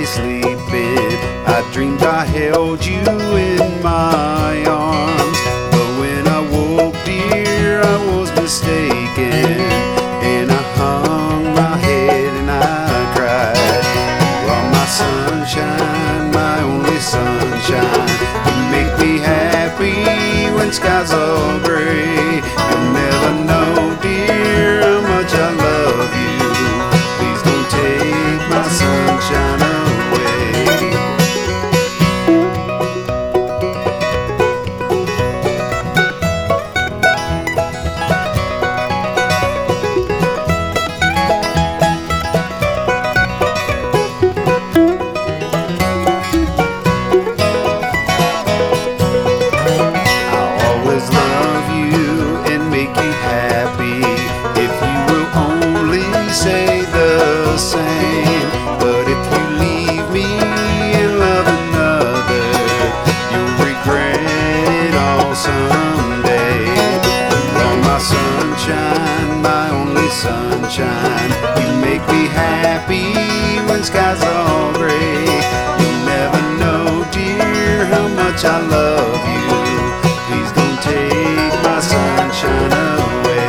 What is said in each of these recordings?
sleeping, I dreamed I held you in my arms. But when I woke, dear, I was mistaken, and I hung my head and I cried. You are my sunshine, my only sunshine. You make me happy when skies are gray. You'll never know, dear, how much I love you. Please don't take my sunshine away. I'll always love you and make you happy if you will only say the same. But if you leave me and love another, you'll regret it all someday. You are my sunshine, my only sunshine. You make me happy when skies are gray. You'll never know, dear, how much I love you. Please don't take my sunshine away.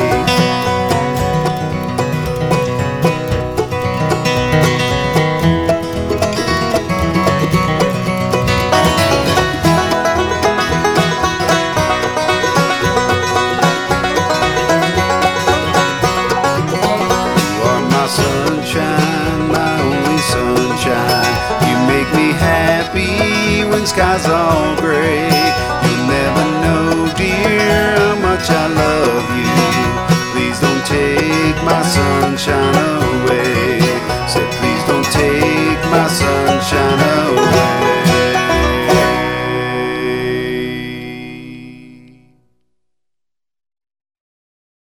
You are my sunshine, my only sunshine. You make me happy when skies are gray. You'll never know, dear, how much I love you. Please don't take my sunshine away. Said please don't take my sunshine away.